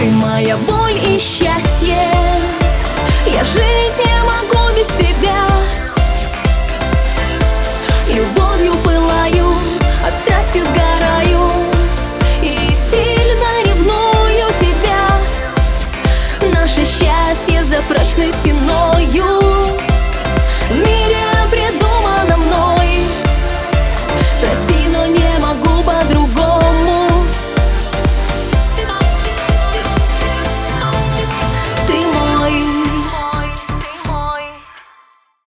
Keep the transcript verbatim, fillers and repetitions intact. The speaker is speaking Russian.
Ты моя боль и счастье, я жить не могу без тебя. Любовью пылаю, от страсти сгораю и сильно ревную тебя. Наше счастье за прочной стеною.